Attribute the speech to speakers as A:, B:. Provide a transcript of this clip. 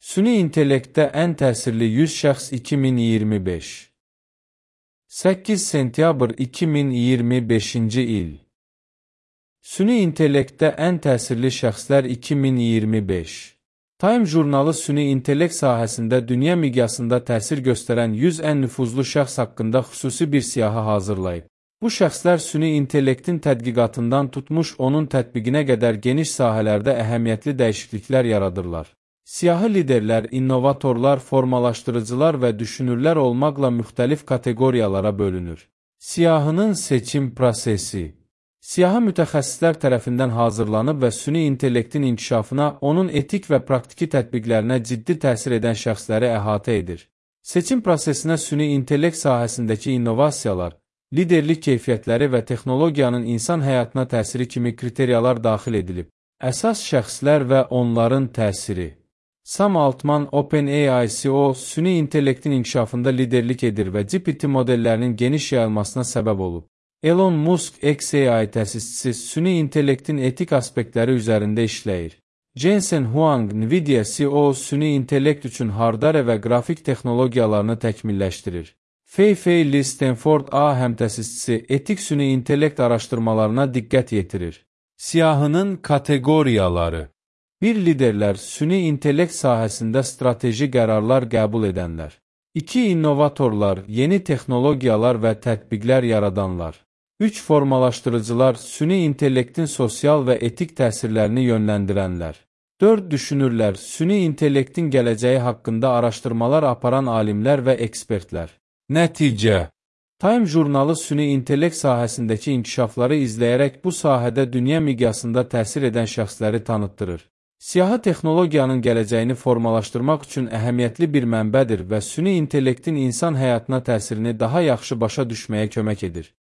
A: Süni intellektdə ən təsirli 100 şəxs 2025. 8 sentyabr 2025-ci il. Süni intellektdə ən təsirli şəxslər 2025. Time jurnalı süni intellekt sahəsində dünya miqyasında təsir göstərən 100 ən nüfuzlu şəxs haqqında xüsusi bir siyahı hazırlayıb. Bu şəxslər süni intellektin tədqiqatından tutmuş onun tətbiqinə qədər geniş sahələrdə əhəmiyyətli dəyişikliklər yaradırlar. Siyahı liderlər, innovatorlar, formalaşdırıcılar və düşünürlər olmaqla müxtəlif kateqoriyalara bölünür. Siyahının seçim prosesi. Siyahı mütəxəssislər tərəfindən hazırlanıb və süni intellektin inkişafına, onun etik və praktiki tətbiqlərinə ciddi təsir edən şəxsləri əhatə edir. Seçim prosesinə süni intellekt sahəsindəki innovasiyalar, liderlik keyfiyyətləri və texnologiyanın insan həyatına təsiri kimi kriteriyalar daxil edilib. Əsas şəxslər və onların təsiri. Sam Altman, OpenAI CEO, süni intellektin inkişafında liderlik edir və GPT modellərinin geniş yayılmasına səbəb olub. Elon Musk, XAI təsisçisi, süni intellektin etik aspektləri üzərində işləyir. Jensen Huang, Nvidia CEO, süni intellekt üçün hardware və qrafik texnologiyalarını təkmilləşdirir. Fei Li, Stanford A həmtəsisçisi, etik süni intellekt araşdırmalarına diqqət yetirir. Siyahının kateqoriyaları. Bir liderlər, süni intellekt sahəsində strateji qərarlar qəbul edənlər. 2 innovatorlar, yeni texnologiyalar və tətbiqlər yaradanlar. 3 formalaşdırıcılar, süni intellektin sosial və etik təsirlərini yönləndirənlər. 4 düşünürlər, süni intellektin gələcəyi haqqında araşdırmalar aparan alimlər və ekspertlər. Nəticə. Time jurnalı süni intellekt sahəsindəki inkişafları izləyərək bu sahədə dünya miqyasında təsir edən şəxsləri tanıtdırır. Siyahı texnologiyanın gələcəyini formalaşdırmaq üçün əhəmiyyətli bir mənbədir və süni intellektin insan həyatına təsirini daha yaxşı başa düşməyə kömək edir.